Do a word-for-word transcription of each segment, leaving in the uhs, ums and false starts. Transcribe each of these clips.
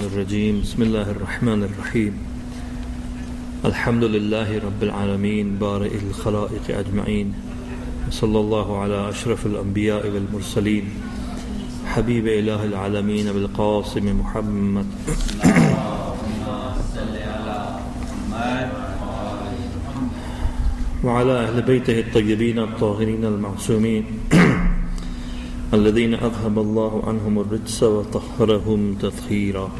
الرجيم بسم الله الرحمن الرحيم الحمد لله رب العالمين بارئ الخلائق أجمعين صلى الله على أشرف الأنبياء والمرسلين حبيب إله العالمين بالقاسم محمد وعلى أهل بيته الطيبين الطاهرين المعصومين الذين أذهب الله عنهم الرجس وطهرهم تطهيرا.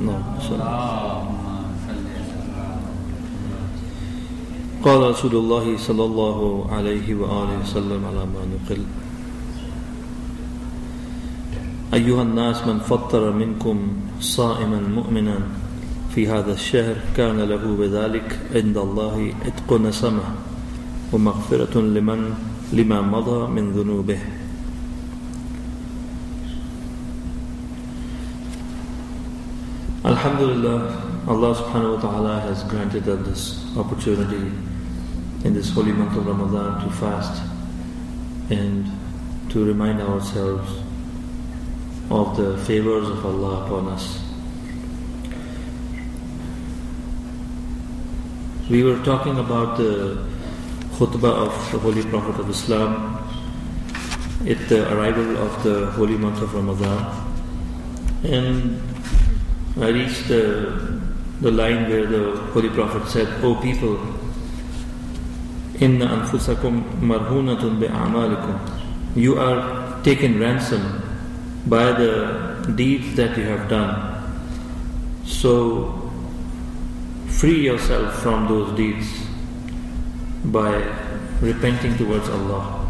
قال رسول الله صلى الله عليه وآله وسلم على ما نقل: أيها الناس من فطر منكم صائما مؤمنا في هذا الشهر كان له بذلك عند الله عتق نسمه ومغفرة لمن لما مضى من ذنوبه. Alhamdulillah, Allah subhanahu wa ta'ala has granted us this opportunity in this holy month of Ramadan to fast and to remind ourselves of the favors of Allah upon us. We were talking about the khutbah of the Holy Prophet of Islam at the arrival of the holy month of Ramadan, and I reached the, the line where the Holy Prophet said, O people, Inna anfusakum marhunatun bi'amalikum. You are taken ransom by the deeds that you have done. So free yourself from those deeds by repenting towards Allah.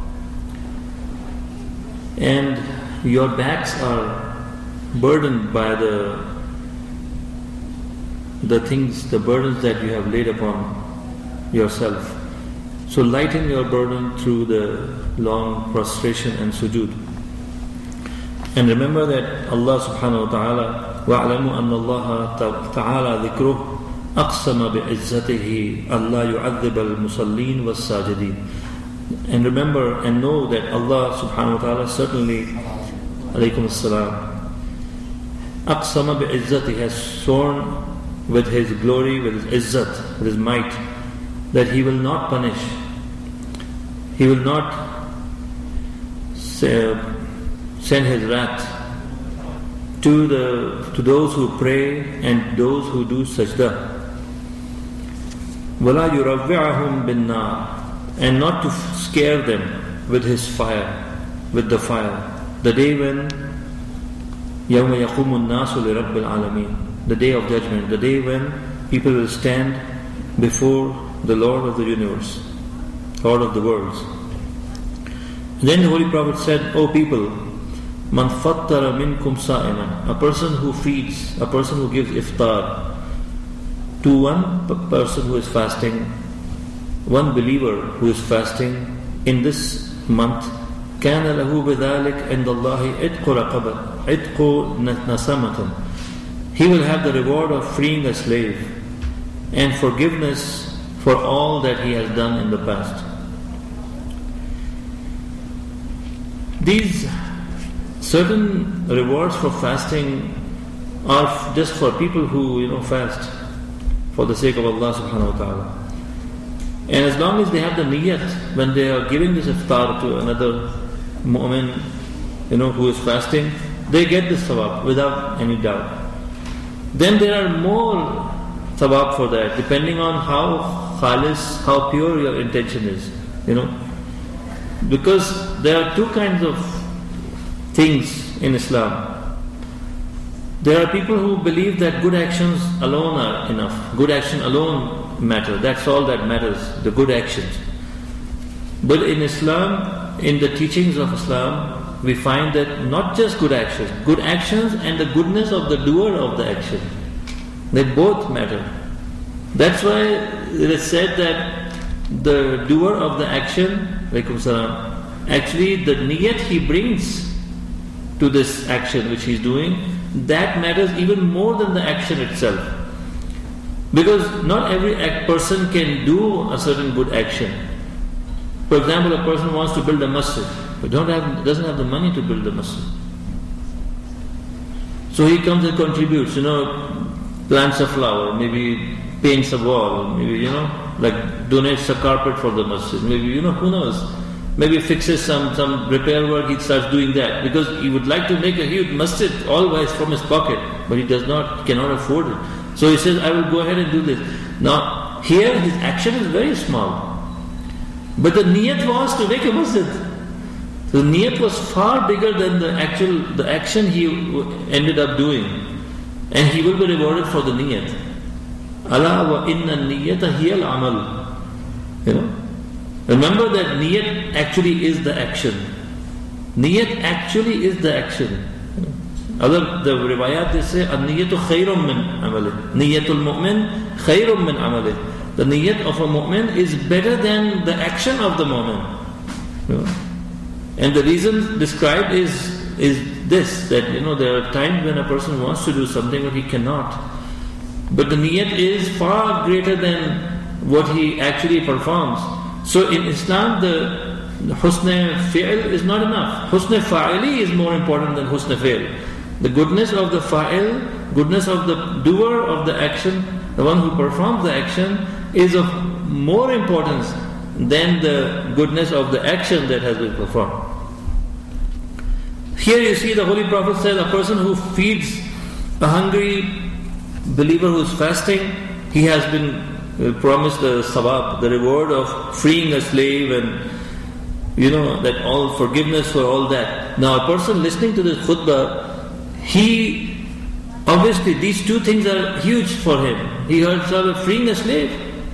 And your backs are burdened by the the things, the burdens that you have laid upon yourself. So lighten your burden through the long prostration and sujood. And remember that Allah subhanahu wa ta'ala وَاعْلَمُوا أَنَّ اللَّهَ تَعَالَى ذِكْرُهُ أَقْسَمَ بِعِزَّتِهِ أَلَّا يُعَذِّبَ الْمُصَلِّينَ وَالسَّاجِدِينَ. And remember and know that Allah subhanahu wa ta'ala certainly alaykum as-salam أَقْسَمَ بِعِزَّتِهِ has sworn with His glory, with His izzat, with His might, that He will not punish. He will not send His wrath to the to those who pray and those who do sajda. وَلَا يُرَوِّعَهُمْ بِالنَّارِ, and not to scare them with His fire, with the fire. The day when يَوْمَ يَقُومُ النَّاسُ لِرَبِّ الْعَالَمِينَ, the day of judgment, the day when people will stand before the Lord of the universe, Lord of the worlds. Then the Holy Prophet said, O people, Man fattara minkum sa'iman, a person who feeds, a person who gives iftar to one p- person who is fasting, one believer who is fasting in this month, كَانَ لَهُ بِذَلِكَ عِنْدَ اللَّهِ عِتْقُ رَقَبَةٍ عِتْقُ نَسَمَةٍ. He will have the reward of freeing a slave and forgiveness for all that he has done in the past. These certain rewards for fasting are just for people who, you know, fast for the sake of Allah subhanahu wa ta'ala. And as long as they have the niyat, when they are giving this iftar to another mu'min, you know, who is fasting, they get this thawab without any doubt. Then there are more thawab for that, depending on how khalis, how pure your intention is, you know. Because there are two kinds of things in Islam. There are people who believe that good actions alone are enough. Good action alone matters. That's all that matters, the good actions. But in Islam, in the teachings of Islam, we find that not just good actions, good actions and the goodness of the doer of the action, they both matter. That's why it is said that the doer of the action, alaykum salam, actually the niyat he brings to this action which he is doing, that matters even more than the action itself. Because not every act person can do a certain good action. For example, a person wants to build a masjid, but don't have, doesn't have the money to build the masjid. So he comes and contributes, you know, plants a flower, maybe paints a wall, maybe, you know, like donates a carpet for the masjid, maybe, you know, who knows. Maybe fixes some, some repair work, he starts doing that. Because he would like to make a huge masjid always from his pocket, but he does not, cannot afford it. So he says, I will go ahead and do this. Now, here his action is very small. But the niyat was to make a masjid. So the niyat was far bigger than the actual, the action he ended up doing. And he will be rewarded for the niyat. Ala wa inna niyata hiya al-amal. You know? Remember that niyat actually is the action. Niyat actually is the action. Other the riwayat they say, an-niyatu khayrum min amalih. Niyatul mu'min khayrum min amalih. The niyat of a mu'min is better than the action of the mu'min. You know? And the reason described is is this, that you know there are times when a person wants to do something but he cannot. But the niyat is far greater than what he actually performs. So in Islam, the husn fi'l is not enough. Husn fa'ili is more important than husn fi'l. The goodness of the fa'il, goodness of the doer of the action, the one who performs the action, is of more importance than the goodness of the action that has been performed. Here you see the Holy Prophet says, a person who feeds a hungry believer who is fasting, he has been promised the sawab, the reward of freeing a slave, and you know, that all forgiveness for all that. Now a person listening to this khutbah, he, obviously these two things are huge for him. He heard about freeing a slave.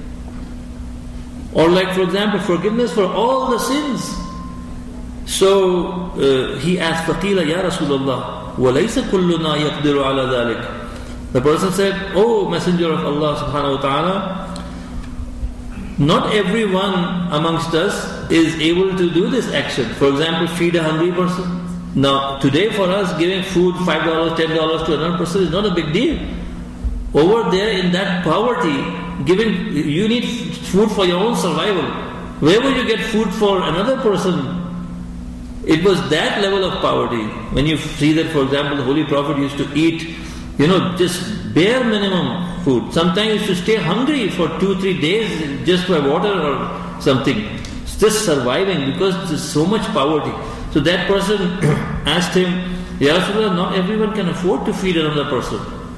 Or like for example, forgiveness for all the sins. So uh, he asked, فَقِيلَ يَا رَسُولَ اللَّهِ وَلَيْسَ كُلُّنَا يَقْدِرُ عَلَى ذَلِكَ. The person said, Oh Messenger of Allah subhanahu wa ta'ala, not everyone amongst us is able to do this action. For example, feed a hungry person. Now, today for us, giving food five dollars, ten dollars to another person is not a big deal. Over there in that poverty, giving, you need food for your own survival. Where will you get food for another person? It was that level of poverty. When you see that, for example, the Holy Prophet used to eat, you know, just bare minimum food. Sometimes he used to stay hungry for two, three days just by water or something. Just surviving because there's so much poverty. So that person asked him, Ya Rasulullah, not everyone can afford to feed another person.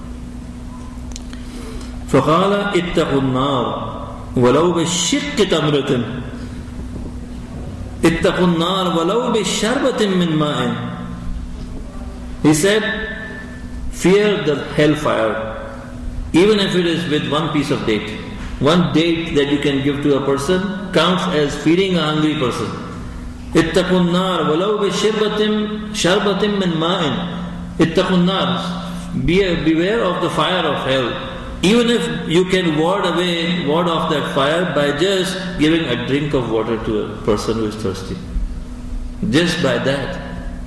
فَقَالَ اتَّقُوا النَّارِ وَلَوْ بِالشِّقِّ تَمْرَةٍ اتَّقُوا النَّارِ وَلَوْ بِالشَّرْبَةٍ مِّن مَاءٍ. He said, fear the hellfire, even if it is with one piece of date. One date that you can give to a person counts as feeding a hungry person. اتَّقُوا النَّارِ وَلَوْ بِالشَّرْبَةٍ شَرْبَةٍ مِّن مَاءٍ. اتَّقُوا النَّارِ. Beware of the fire of hell. Even if you can ward away, ward off that fire by just giving a drink of water to a person who is thirsty. Just by that.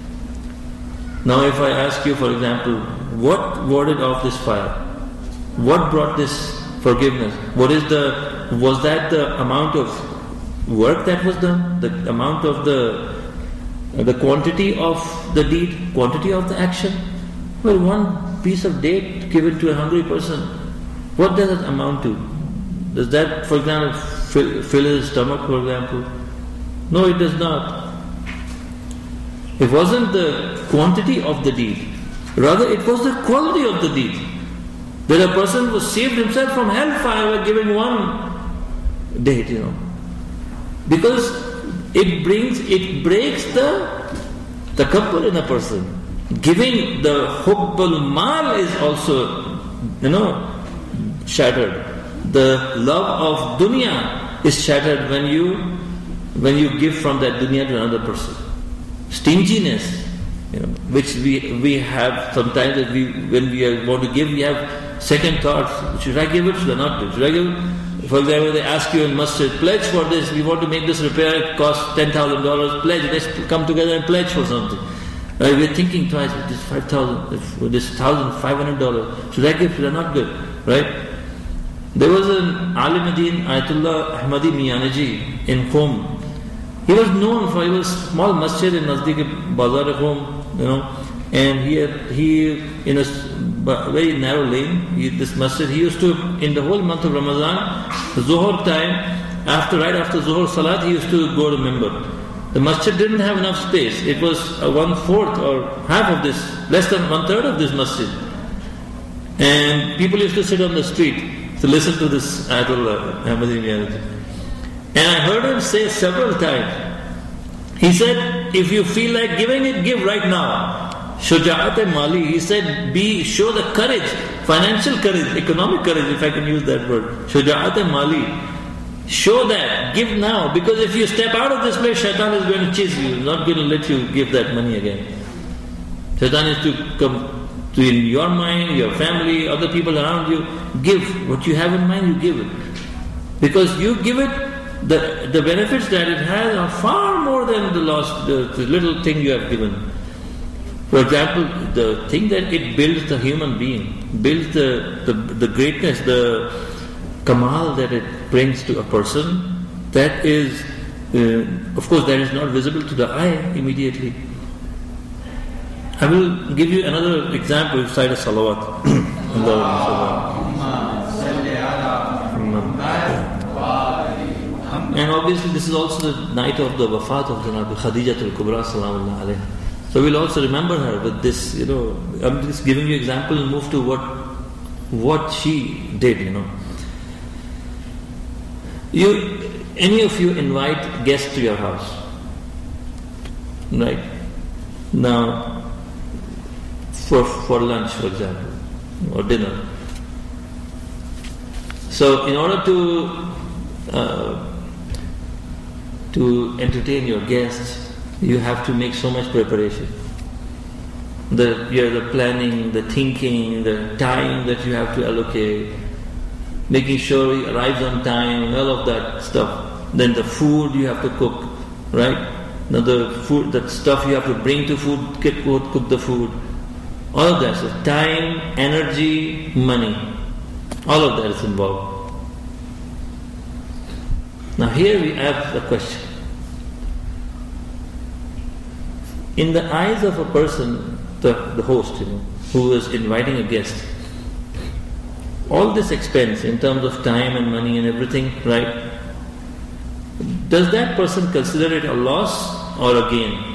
Now if I ask you, for example, what warded off this fire? What brought this forgiveness? What is the, was that the amount of work that was done? The amount of the, the quantity of the deed, quantity of the action? Well, one piece of date given to a hungry person, what does it amount to? Does that, for example, fill, fill his stomach, for example? No, it does not. It wasn't the quantity of the deed. Rather, it was the quality of the deed. That a person was saved himself from hellfire by giving one date, you know. Because it brings, it breaks the takabbur in a person. Giving the hubbul mal is also, you know, shattered. The love of dunya is shattered when you when you give from that dunya to another person. Stinginess, you know, which we we have sometimes that we when we are, want to give, we have second thoughts. Should I give it? Should I not give it? Should I give it? For example, they ask you in masjid, pledge for this. We want to make this repair. It costs ten thousand dollars. Pledge. Let's come together and pledge for something. Uh, we're thinking twice. With this five thousand, with this thousand five hundred dollars. Should I give? Should I not give? Right? There was an Alim Adin, Ayatullah Ahmadi Miyanaji in Qom. He was known for, he was small masjid in Nazdik Bazar Qom, you know, and he had, he in a very narrow lane, he, this masjid, he used to, in the whole month of Ramadan, Zuhur time, after right after Zuhur Salat, he used to go to Mimbar. The masjid didn't have enough space. It was one fourth or half of this, less than one third of this masjid. And people used to sit on the street to listen to this Ayatollah Ahmadi Miyaji. And I heard him say several times, he said, if you feel like giving it, give right now. Shuja'at Mali, he said, be, show the courage, financial courage, economic courage, if I can use that word. Shuja'at Mali. Show that, give now, because if you step out of this place, Shaitan is going to chase you, he's not going to let you give that money again. Shaitan is to come to in your mind, your family, other people around you, give what you have in mind, you give it. Because you give it, the the benefits that it has are far more than the loss, the, the little thing you have given. For example, the thing that it builds the human being, builds the, the, the greatness, the kamal that it brings to a person, that is, uh, of course, that is not visible to the eye immediately. I will give you another example inside a salawat. And obviously this is also the night of the wafat of Janab Khadijatul Kubra Salamullah alayha. So we'll also remember her with this, you know, I'm just giving you example and move to what what she did, you know. You, any of you invite guests to your house, right? Now, for for lunch, for example, or dinner. So, in order to uh, to entertain your guests, you have to make so much preparation. The yeah, the planning, the thinking, the time that you have to allocate, making sure he arrives on time, all of that stuff. Then the food you have to cook, right? Now the food, that stuff you have to bring to food, get cook the food. All of that. So time, energy, money. All of that is involved. Now here we have a question. In the eyes of a person, the, the host, you know, who is inviting a guest, all this expense in terms of time and money and everything, right? Does that person consider it a loss or a gain?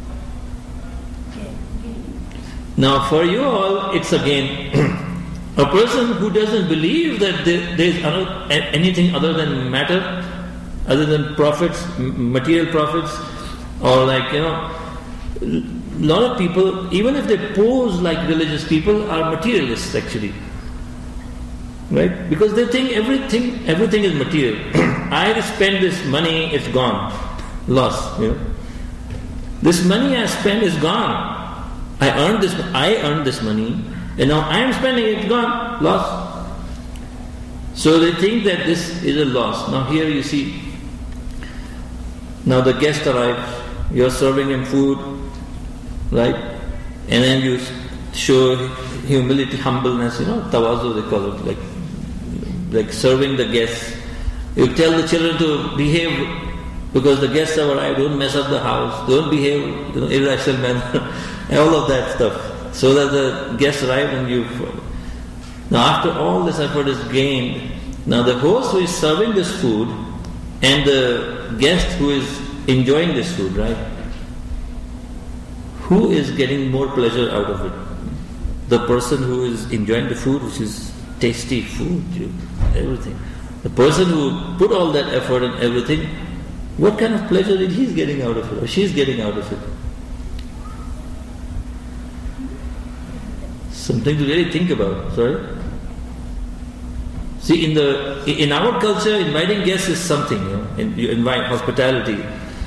Now for you all, it's a gain. A person who doesn't believe that there is anything other than matter, other than profits, material profits, or like, you know, a lot of people, even if they pose like religious people, are materialists actually. Right? Because they think everything everything is material. I spend this money, it's gone. Lost, you know. This money I spend is gone. I earned this I earned this money, and now I am spending it, gone, lost. So they think that this is a loss. Now here you see, now the guest arrives, you are serving him food, right? And then you show humility, humbleness, you know, tawazu they call it, like like serving the guests. You tell the children to behave because the guests have arrived, don't mess up the house, don't behave, you know, irrational manner, and all of that stuff. So that the guests arrive and you... Now after all this effort is gained, now the host who is serving this food and the guest who is enjoying this food, right? Who is getting more pleasure out of it? The person who is enjoying the food, which is tasty food, everything. The person who put all that effort and everything, what kind of pleasure is he getting out of it, or she's getting out of it? Something to really think about, sorry? See, in the in our culture, inviting guests is something, you know, and you invite hospitality.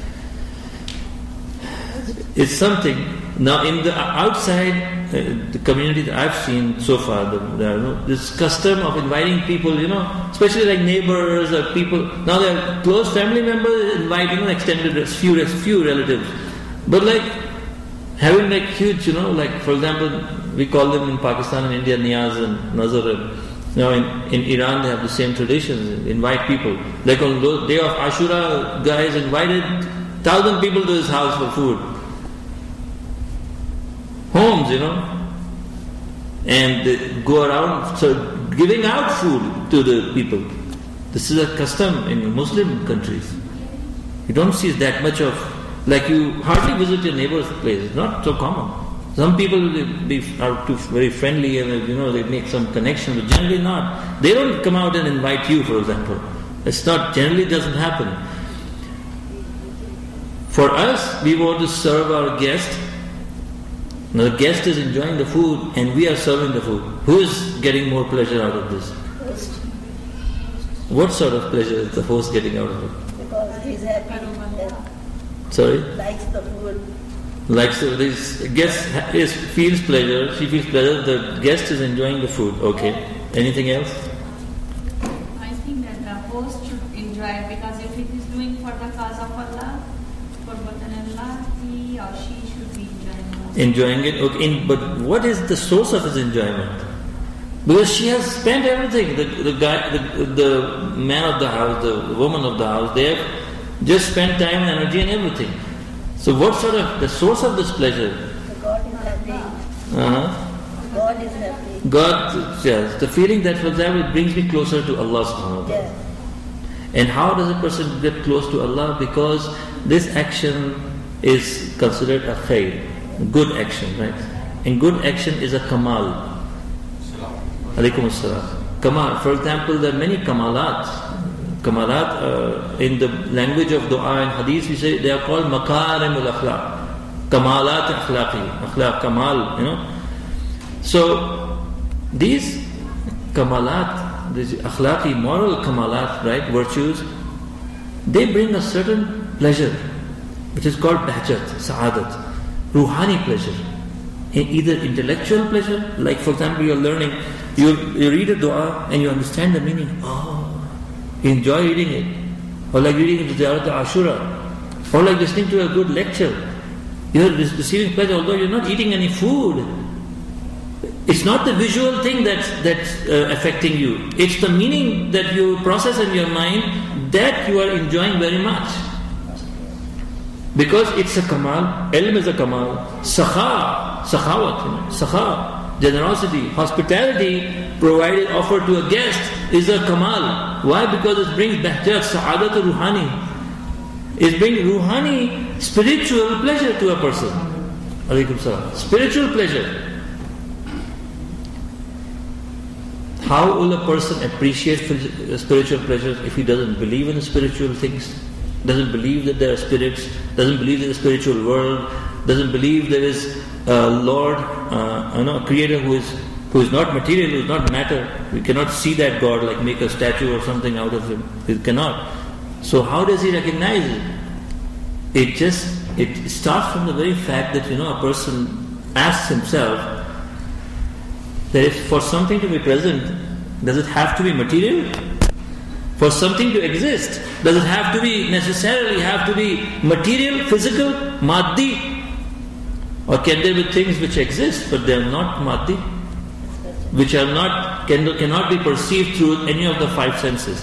It's something. Now, in the outside, uh, the community that I've seen so far, the, the, you know, this custom of inviting people, you know, especially like neighbors or people. Now, they are close family members invite, you know, extended few few relatives, but like having like huge, you know, like for example, we call them in Pakistan and India niyaz and nazar. And, you know, in, in Iran they have the same traditions. Invite people. Like on the day of Ashura, guys invited thousand people to his house for food. Homes, homes, you know, and they go around so giving out food to the people. This is a custom in Muslim countries. You don't see that much of, like you hardly visit your neighbor's place. It's not so common. Some people will be are too very friendly and you know they make some connection, but generally not. They don't come out and invite you, for example. It's not, generally doesn't happen. For us, we want to serve our guest. Now the guest is enjoying the food and we are serving the food. Who is getting more pleasure out of this? Host. What sort of pleasure is the host getting out of it? Because he's happy and Sorry? likes the food. Likes the this guest is, feels pleasure, she feels pleasure, the guest is enjoying the food. Okay. Anything else? I think that the host should enjoy it because if it is doing for the cause of Allah, for Allah, he or she should be enjoying it. Enjoying it, okay. In, but what is the source of his enjoyment? Because she has spent everything. The, the guy, the, the man of the house, the woman of the house, they have just spent time and energy and everything. So what sort of, the source of this pleasure? The God is happy. Uh-huh. God is happy. God, yes. The feeling that, for example, it brings me closer to Allah subhanahu wa ta'ala. Yeah. And how does a person get close to Allah? Because this action is considered a khair, good action, right? And good action is a kamal. Alaikum as-salam. Kamal. For example, there are many kamalat. Kamalat, uh, in the language of dua and hadith, we say they are called makarimul akhlaq. Kamalat akhlaqi. Akhlaq, kamal, you know. So, these kamalat, these akhlaqi, moral kamalat, right, virtues, they bring a certain pleasure, which is called bahjat, sa'adat, ruhani pleasure. Either intellectual pleasure, like for example, you're learning, you, you read a dua and you understand the meaning. Oh, you enjoy reading it. Or like reading Ziyarat Ashura. Or like listening to a good lecture. You're receiving pleasure, although you're not eating any food. It's not the visual thing that's, that's uh, affecting you. It's the meaning that you process in your mind that you are enjoying very much. Because it's a kamal, ilm is a kamal, sakha, sakhawat, you know, sakha, generosity, hospitality provided, offered to a guest is a kamal. Why? Because it brings bahjat, sa'adat ruhani. It brings ruhani, spiritual pleasure to a person. Alaikum salam. Spiritual pleasure. How will a person appreciate spiritual pleasures if he doesn't believe in spiritual things? Doesn't believe that there are spirits, doesn't believe in the spiritual world, doesn't believe there is a Lord, uh, you know, a creator who is who is not material, who is not matter. We cannot see that God, like make a statue or something out of him. We cannot. So how does he recognize it? It just, it starts from the very fact that, you know, a person asks himself that if for something to be present, does it have to be material? For something to exist, does it have to be necessarily have to be material, physical, maddi? Or can there be things which exist but they are not maddi? Which are not, can, cannot be perceived through any of the five senses?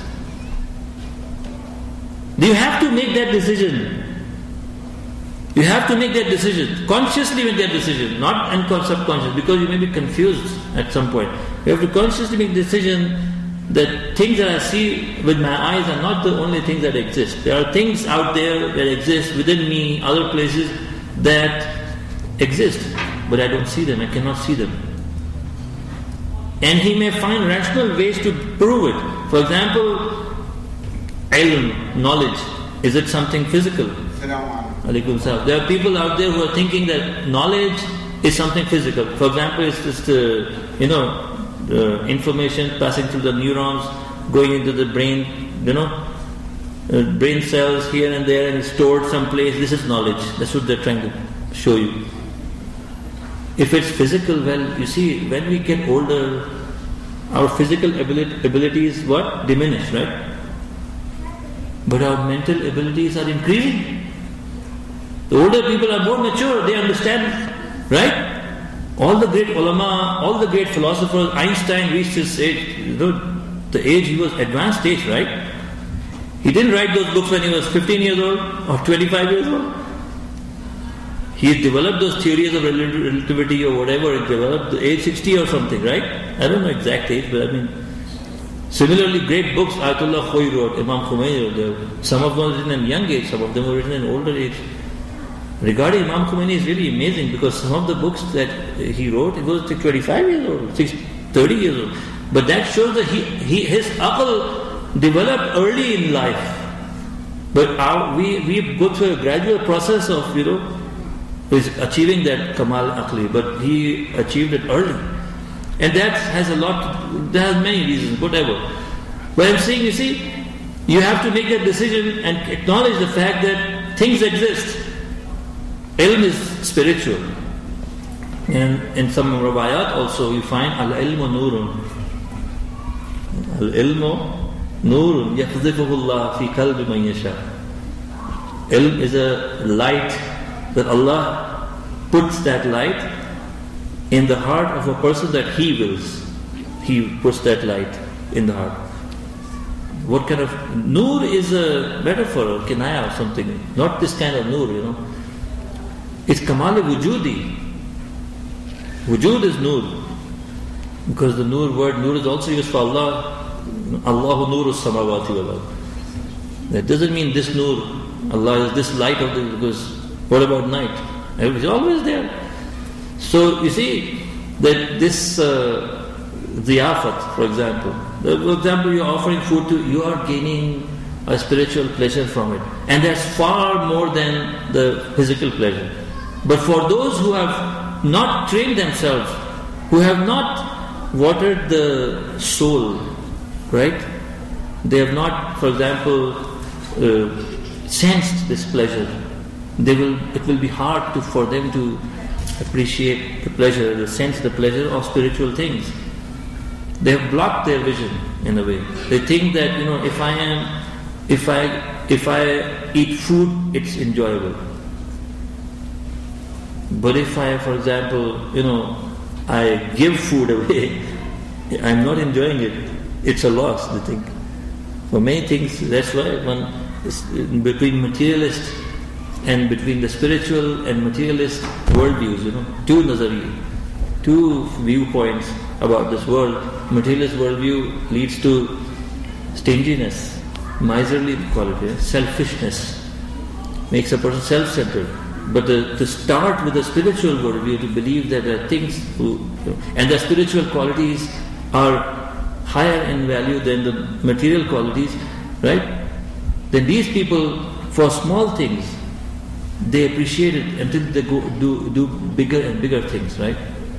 You have to make that decision. You have to make that decision. Consciously make that decision, not subconscious, because you may be confused at some point. You have to consciously make the decision that things that I see with my eyes are not the only things that exist. There are things out there that exist within me, other places that exist, but I don't see them, I cannot see them. And he may find rational ways to prove it. For example, ilm, knowledge, is it something physical? Alaikum salam. There are people out there who are thinking that knowledge is something physical. For example, it's just, uh, you know, the information passing through the neurons, going into the brain, you know, uh, brain cells here and there and stored someplace. This is knowledge. That's what they're trying to show you. If it's physical, well, you see, when we get older, our physical ability, abilities what? Diminish, right? But our mental abilities are increasing. The older people are more mature, they understand, right? All the great ulama, all the great philosophers, Einstein reached his age, you know, the age he was advanced age, right? He didn't write those books when he was fifteen years old or twenty-five years old. He developed those theories of relativity or whatever, he developed at age sixty or something, right? I don't know exact age, but I mean, similarly, great books Ayatollah Khoei wrote, Imam Khomeini wrote. Some of them were written in young age, some of them were written in older age. Regarding Imam Khomeini is really amazing because some of the books that he wrote, it was twenty-five years old, thirty years old. But that shows that he, he his aql developed early in life. But our, we, we go through a gradual process of, you know, is achieving that Kamal Aqli, but he achieved it early. And that has a lot, that has many reasons, whatever. But I'm saying, you see, you have to make that decision and acknowledge the fact that things exist. Ilm is spiritual. And in some rawayat also you find al-ilmu nurun. Al-ilmu nurun yakhzifuhu Allah fi qalbi man yasha. Ilm is a light that Allah puts that light in the heart of a person that He wills. He puts that light in the heart. What kind of nur is a metaphor or kinaya or something? Not this kind of nur, you know. It's kamal wujudi. Wujud is nur. Because the nur word, nur is also used for Allah. Allahu nuru samawati wal ard. That doesn't mean this nur. Allah is this light of the, because what about night? It's always there. So you see that this uh, ziyafat, for example, for example, you're offering food to, you are gaining a spiritual pleasure from it. And that's far more than the physical pleasure. But for those who have not trained themselves, who have not watered the soul, right? They have not, for example, uh, sensed this pleasure. They will. It will be hard to, for them to appreciate the pleasure, to sense the pleasure of spiritual things. They have blocked their vision in a way. They think that, you know, if I am, if I, if I eat food, it's enjoyable. But if I, for example, you know, I give food away, I'm not enjoying it. It's a loss, they think. For many things, that's why one is between materialist and between the spiritual and materialist worldviews, you know, two nazariya, two viewpoints about this world. Materialist worldview leads to stinginess, miserly quality, selfishness, makes a person self-centered. But the, to start with a spiritual worldview, to believe that there are things who, you know, and the spiritual qualities are higher in value than the material qualities, right? Then these people, for small things, they appreciate it until they go do, do bigger and bigger things, right?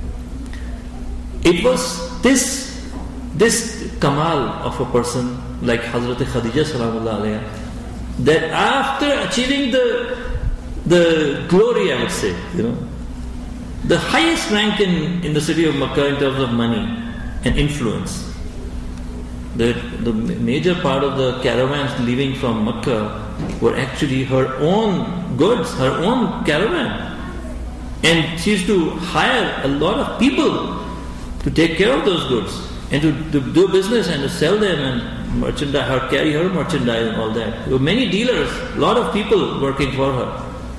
It was this this kamal of a person like Hazrat Khadija salamullah alayha, that after achieving the the glory, I would say, you know, the highest rank in, in the city of Makkah in terms of money and influence. The, the major part of the caravans leaving from Makkah were actually her own goods, her own caravan. And she used to hire a lot of people to take care of those goods and to, to do business and to sell them and merchandise, her, carry her merchandise and all that. There were many dealers, a lot of people working for her.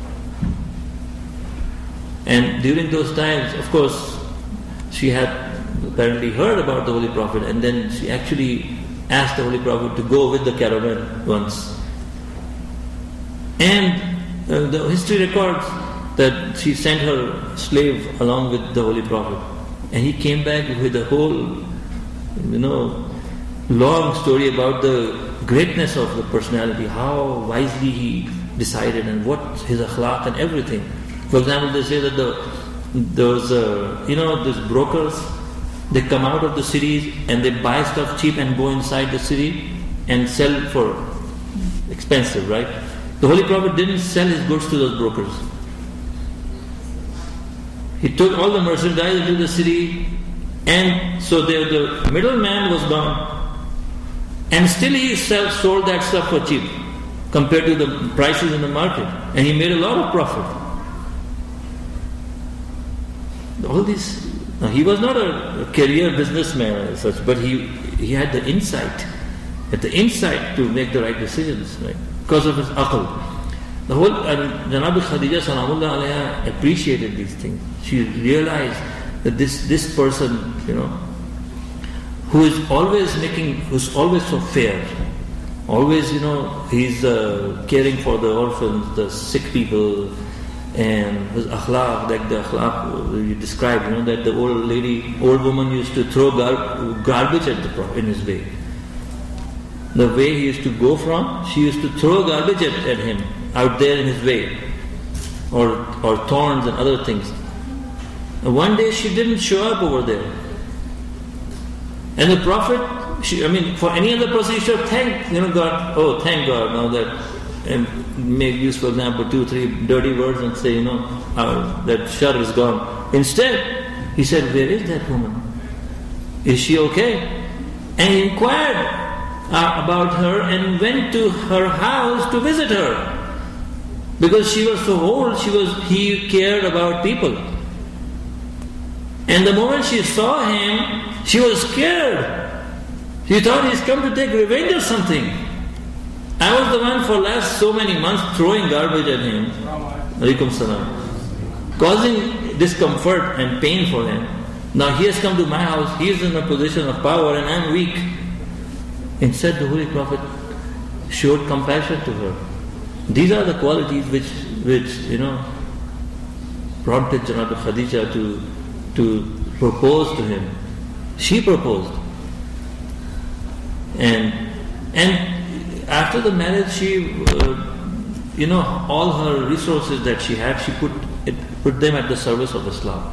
And during those times, of course, she had apparently heard about the Holy Prophet, and then she actually asked the Holy Prophet to go with the caravan once. And uh, the history records that she sent her slave along with the Holy Prophet. And he came back with a whole, you know, long story about the greatness of the personality, how wisely he decided and what his akhlaq and everything. For example, they say that the those uh, you know these brokers, they come out of the cities and they buy stuff cheap and go inside the city and sell for expensive, right? The Holy Prophet didn't sell his goods to those brokers. He took all the merchandise into the city, and so the, the middleman was gone, and still he sell, sold that stuff for cheap compared to the prices in the market, and he made a lot of profit. All this, now he was not a, a career businessman as such, but he he had the insight, had the insight to make the right decisions, right? Because of his aql. The whole, and Janabi Khadija Salamullah Alayha appreciated these things. She realized that this, this person, you know, who is always making, who's always so fair, always, you know, he's uh, caring for the orphans, the sick people, and his akhlaq, like the akhlaq you described, you know, that the old lady, old woman used to throw gar- garbage at the Prophet in his way. The way he used to go from, she used to throw garbage at, at him, out there in his way, or or thorns and other things. And one day she didn't show up over there. And the Prophet, she, I mean, for any other person, you should have thanked, you know, God, oh, thank God, now that, and make use, for example, two, three dirty words and say, you know, uh, that shar is gone. Instead, he said, where is that woman? Is she okay? And he inquired uh, about her and went to her house to visit her. Because she was so old, she was, he cared about people. And the moment she saw him, she was scared. She thought he's come to take revenge or something. I was the one for last so many months throwing garbage at him, alaikum salam, causing discomfort and pain for him. Now he has come to my house, he is in a position of power and I'm weak. Instead the Holy Prophet showed compassion to her. These are the qualities which, which you know, prompted Janabi Khadija to, to propose to him. She proposed. And, and after the marriage, she, uh, you know, all her resources that she had, she put, it, put them at the service of Islam.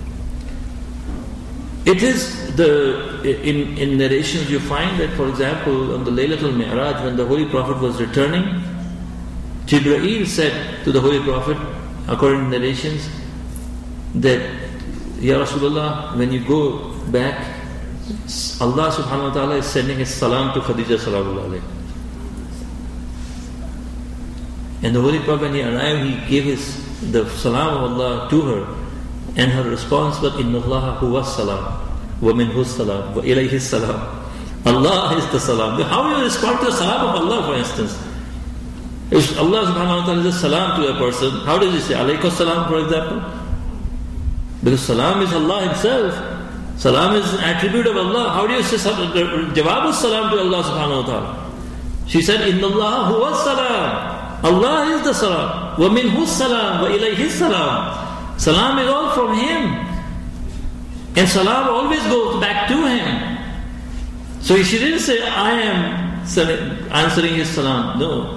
It is the, in, in narrations you find that, for example, on the Laylatul Mi'raj, when the Holy Prophet was returning, Jibreel said to the Holy Prophet, according to narrations, that, Ya Rasulullah, when you go back, Allah subhanahu wa ta'ala is sending His salam to Khadija salamullah alayhi. And the Holy Prophet, when he arrived, he gave his, the salam of Allah to her. And her response was, Inna Allah huwa salam, wa minhu salam, wa ilayhi salam. Allah is the salam. How do you respond to the salam of Allah, for instance? If Allah subhanahu wa ta'ala is a salam to a person, how does he say, alaykum salam, for example? Because salam is Allah Himself. Salam is an attribute of Allah. How do you say jawab salam to Allah subhanahu wa ta'ala? She said, Inna Allah huwa salam. Allah is the salam. Wa minhu salam, wa ilayhi salam. Salam is all from Him. And salam always goes back to Him. So she didn't say, I am answering His salam. No.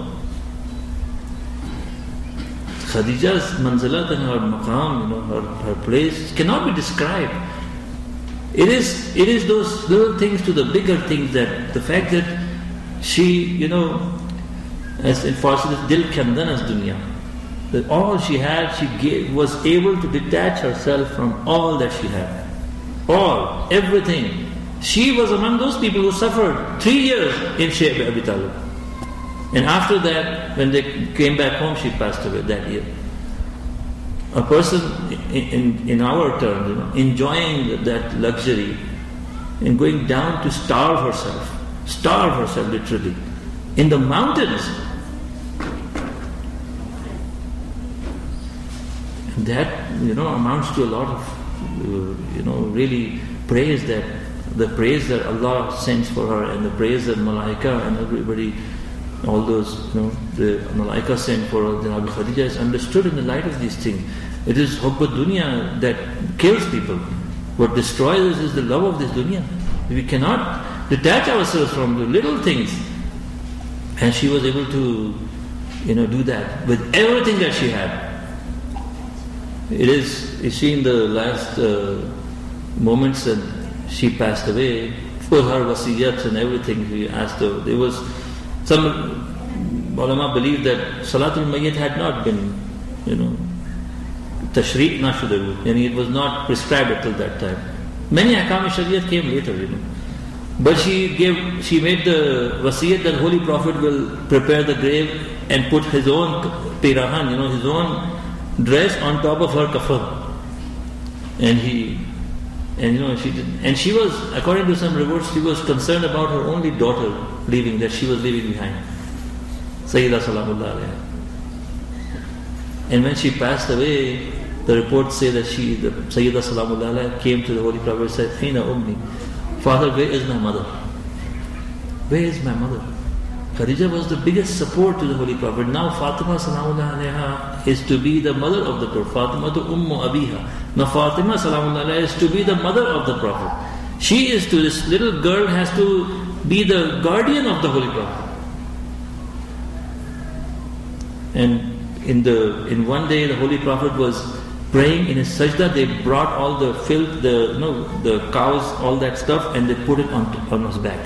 Khadija's manzilat and her maqam, you know, her, her place cannot be described. It is, it is those little things to the bigger things, that the fact that she, you know, as in Farsi, dil kandanas dunya, that all she had, she gave, was able to detach herself from all that she had. All, everything. She was among those people who suffered three years in Shaykh Abi Talib. And after that, when they came back home, she passed away that year. A person in, in, in our terms, you know, enjoying that luxury and going down to starve herself, starve herself literally, in the mountains. And that, you know, amounts to a lot of, uh, you know, really praise, that the praise that Allah sends for her, and the praise that Malaika and everybody, all those, you know, the Malaika sent for Janabi Khadija is understood in the light of these things. It is hubba dunya that kills people. What destroys us is the love of this dunya. We cannot detach ourselves from the little things. And she was able to, you know, do that with everything that she had. It is, you see in the last uh, moments that she passed away, for her wasiyats and everything, we asked her, there was some ulama believe that Salatul Mayyit had not been, you know, tashriq na shudaru, and it was not prescribed until that time. Many ahkam shariat came later, you know. But she gave, she made the wasiyat that Holy Prophet will prepare the grave and put his own pirahan, you know, his own dress on top of her kafan. And he, and you know, she did, and she was, according to some reports, she was concerned about her only daughter leaving, that she was leaving behind. Sayyida Salamullah alayha. And when she passed away, the reports say that she, the Sayyidah Salamullah Alaiha, came to the Holy Prophet and said, Aina Ummi, Father, where is my mother? Where is my mother? Khadija was the biggest support to the Holy Prophet. Now Fatima Salamullah Alaiha is to be the mother of the Prophet. Fatima to Ummu Abiha. Now Fatima Salamullah Alaiha is to be the mother of the Prophet. She is to, this little girl has to be the guardian of the Holy Prophet. And in the in one day the Holy Prophet was praying in his sajda. They brought all the filth, the you know, the cows, all that stuff, and they put it on, on his back.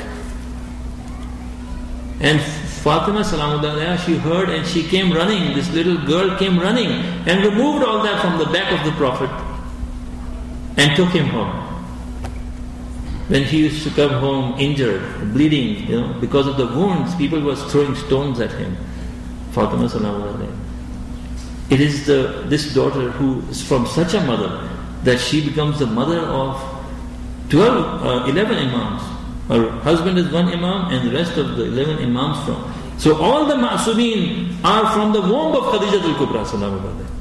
And Fatima Salamullah Alaiha, she heard and she came running. This little girl came running and removed all that from the back of the Prophet and took him home. When he used to come home injured, bleeding, you know, because of the wounds, people were throwing stones at him. Fatima Salamullah Alaiha. It is the this daughter who is from such a mother that she becomes the mother of twelve, uh, eleven imams. Her husband is one imam and the rest of the eleven imams from. So all the ma'sumin are from the womb of Khadija al-Kubra Salamullah Alaiha.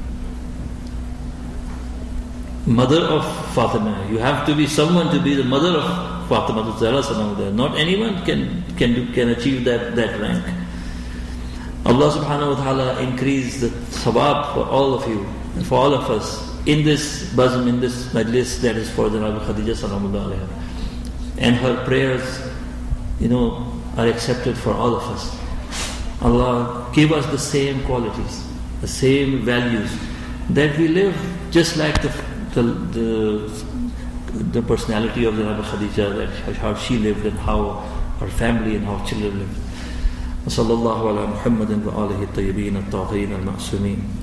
Mother of Fatima. You have to be someone to be the mother of Fatima al-Zahra Salamullah. Not anyone can can do, can achieve that, that rank. Allah subhanahu wa ta'ala increase the thawab for all of you and for all of us in this bazm, in this majlis that is for the Rabbi Khadija Salamullah Alaiha. And her prayers, you know, are accepted for all of us. Allah give us the same qualities, the same values, that we live just like the the the, the personality of the Rabbi Khadija, that how she lived and how her family and how children lived. وصلى الله على محمد وآله الطيبين الطاهرين المعصومين